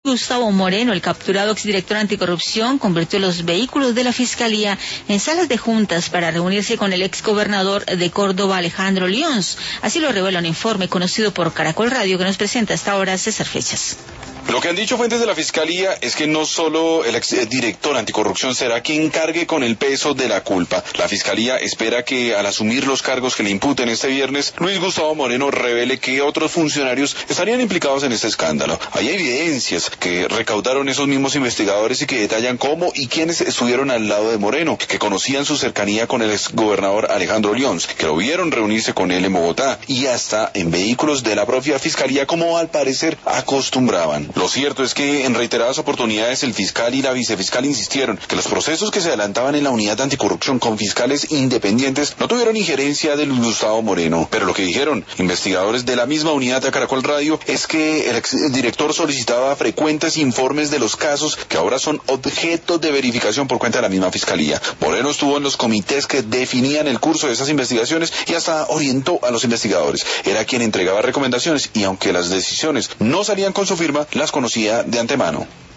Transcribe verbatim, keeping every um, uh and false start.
Gustavo Moreno, el capturado exdirector anticorrupción, convirtió los vehículos de la Fiscalía en salas de juntas para reunirse con el exgobernador de Córdoba, Alejandro Lyons. Así lo revela un informe conocido por Caracol Radio que nos presenta hasta ahora César Flechas. Lo que han dicho fuentes de la Fiscalía es que no solo el exdirector anticorrupción será quien cargue con el peso de la culpa. La Fiscalía espera que al asumir los cargos que le imputen este viernes, Luis Gustavo Moreno revele que otros funcionarios estarían implicados en este escándalo. Hay evidencias que recaudaron esos mismos investigadores y que detallan cómo y quiénes estuvieron al lado de Moreno, que conocían su cercanía con el exgobernador Alejandro Lyons, que lo vieron reunirse con él en Bogotá y hasta en vehículos de la propia Fiscalía, como al parecer acostumbraban. Lo cierto es que en reiteradas oportunidades el fiscal y la vicefiscal insistieron que los procesos que se adelantaban en la unidad de anticorrupción con fiscales independientes no tuvieron injerencia de Luis Gustavo Moreno. Pero lo que dijeron investigadores de la misma unidad de Caracol Radio es que el exdirector solicitaba frecuentes informes de los casos que ahora son objeto de verificación por cuenta de la misma Fiscalía. Moreno estuvo en los comités que definían el curso de esas investigaciones y hasta orientó a los investigadores. Era quien entregaba recomendaciones y aunque las decisiones no salían con su firma, las conocía de antemano.